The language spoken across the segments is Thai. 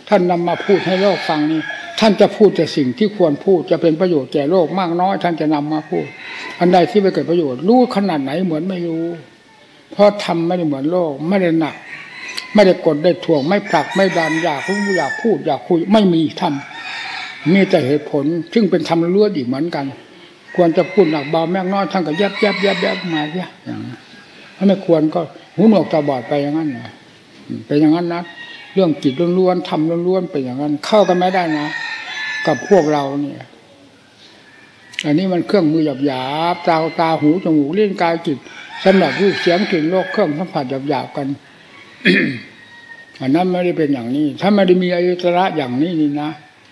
ท่านนำมาพูดให้โลกฟังนี่ท่านจะพูดแต่สิ่งที่ควรพูดจะเป็นประโยชน์แก่โลกมากน้อยท่านจะนำมาพูดอันใดที่ไม่เกิดประโยชน์รู้ขนาดไหนเหมือนไม่รู้เพราะทำไม่ได้เหมือนโลกไม่ได้หนักไม่ได้กดได้ถ่วงไม่ผลักไม่ดันอยากรู้อยากพูดอยากคุยไม่มีธรรมมีแต่เหตุผลซึ่งเป็นธรรมล้วนอีกเหมือนกันควรจะพูดหนักเบาแม่งน้อยท่านก็แยบมาเนี่ยอย่างนั้นถ้าไม่ควรก็หูหนวกตาบอดไปอย่างนั้นเป็นอย่างนั้นนะเรื่องจิตล้วนๆทำล้วนๆเป็นอย่างนั้นเข้ากันไม่ได้นะกับพวกเราเนี่ยอันนี้มันเครื่องมือหยาบตาหูจมูกลิ้นกายจิตสำหรับรูปเสียงกลิ่นรสเครื่องสัมผัสหยาบกัน อันนั้นไม่ได้เป็นอย่างนี้ถ้าไม่ได้มีอายตนะอย่างนี้นี่นะ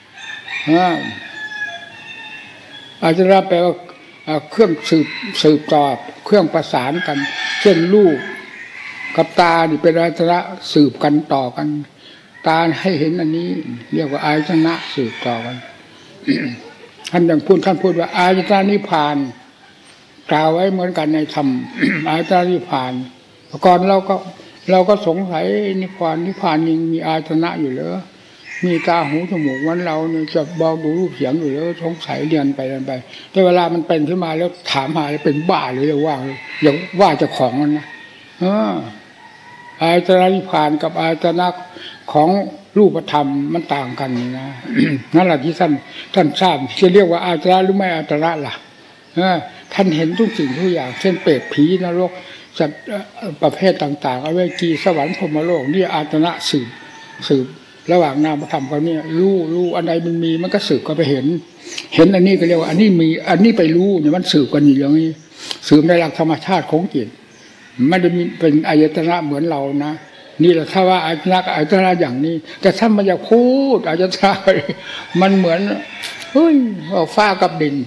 อายตนะแปลว่าเครื่องสืบต่อเครื่องประสานกันเช่นรูปกับตานี่เป็นอายตนะสืบกันต่อกันตาให้เห็นอันนี้เรียกว่าอายตนะสืบต่อกัน ท่านพูดว่าอายตนะนิพพานกล่าวไว้เหมือนกันในธรรม อายตนะนิพพานก่อนเราก็สงสัยนิพพานยังมีอายตนะอยู่เหรอมีตาหูจมูกวันเราเนี่ยจะบอกดูรูปเสียงอยู่แล้วสงสัยเรียนไปแต่เวลามันเป็นขึ้นมาแล้วถามหาเป็นบ้าหรืออย่างว่าเจ้าของมันนะอายตนะนิพพานกับอายตนะของรูปธรรมมันต่างกันนะ นั่นแหละที่ท่านทราบจะเรียกว่าอายตนะหรือไม่อายตนะล่ะท่านเห็นทุกสิ่งทุกอย่างเช่นเปรตผีนรกสัตว์ประเภทต่างๆอเวจีสวรรค์พรหมโลกนี่อายตนะสืบระหว่างนามธรรมเขาเนี่ยรู้อันใดมันมีมันก็สืบก็ไปเห็นอันนี้ก็เรียกว่าอันนี้มีอันนี้ไปรู้เนี่ยมันสืบกันอยู่อย่างนี้สืบในหลักธรรมชาติของจิตไม่ได้มีเป็นอายตนะเหมือนเรานะนี่แหละถ้าว่าอายตนะอย่างนี้แต่ถ้ามันอยากพูดอายตนะมันเหมือนเฮ้ยฟ้ากับดิน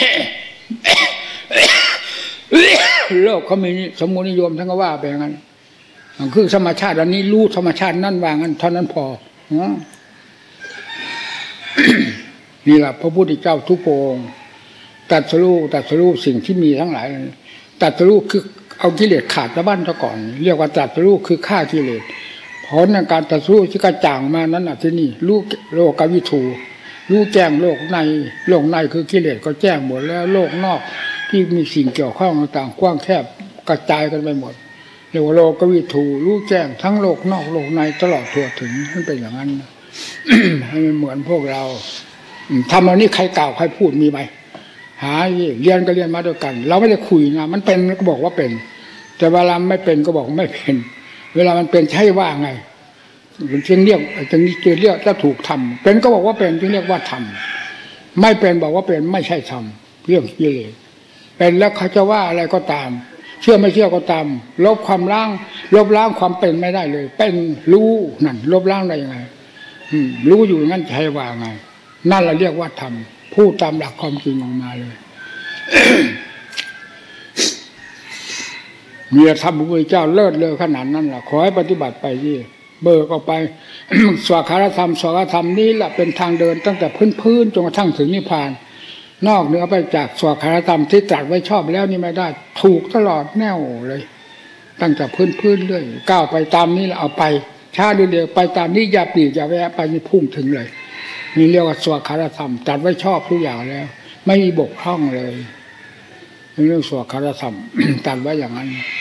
โลกเขามีสมมุตินิยมทั้งก็ว่าไปอย่างนั้นคือธรรมชาติอันนี้รู้ธรรมชาตินั่นว่างั้นเท่านั้นพอ นี่แหละพระพุทธเจ้าทุกพระองค์ตรัสรู้สิ่งที่มีทั้งหลายตรัสรู้คือเอากิเลสขาดจากบ้านซะก่อนเรียกว่าตรัสรู้คือฆ่ากิเลสผลในการตรัสรู้ที่กระจ่างมานั้นน่ะที่นี่รู้โลกวิถูรู้แจ้งโลกในคือกิเลสก็แจ้งหมดแล้วโลกนอกที่มีสิ่งเกี่ยวข้องต่างๆกว้างแคบกระจายกันไปหมดเรียกว่าโลกวิถูรู้แจ้งทั้งโลกนอกโลกในตลอดทั่วถึงมันเป็นอย่างนั้น ให้มันเหมือนพวกเราทำอันนี้ใครกล่าวใครพูดมีไหมหาเรียนก็เรียนมาด้วยกันเราไม่ได้คุยนะมันเป็นก็บอกว่าเป็นแต่เวลาไม่เป็นก็บอกไม่เป็นเวลามันเป็นใช่ว่าไงจึงเรียกจะถูกทำเป็นก็บอกว่าเป็นจึงเรียกว่าทำไม่เป็นบอกว่าเป็นไม่ใช่ทำเรื่องกิเลสเป็นแล้วเขาจะว่าอะไรก็ตามเชื่อไม่เชื่อก็ตามลบล้างความเป็นไม่ได้เลยเป็นรู้นั่นลบล้างได้ยังไงรู้อยู่งั้นใช่ว่าไงนั่นเราเรียกว่าทำพูดตามหลักความจริงออกมาเลย มีธรรมพระพุทธเจ้าเลิศเลอขนาดนั้นล่ะขอให้ปฏิบัติไปที่เบิกออกไป สวากาธรรมนี้แหละเป็นทางเดินตั้งแต่พื้นจนกระทั่งถึงนิพพานนอกเหนือไปจากสวากาธรรมที่ตรัสไว้ชอบแล้วนี่ไม่ได้ถูกตลอดแนวเลยตั้งแต่พื้นเรื่อยก้าวไปตามนี้แล้วเอาไปช้าเร็วไปตามนี้อย่าปลีกอย่าแวะไปนี่พุ่งถึงเลยนี่เรียกว่าสวากาธรรมตรัสไว้ชอบทุกอย่างแล้วไม่มีบกพร่องเลยเรื่องสวากาธรรม ตรัสไว้อย่างนั้น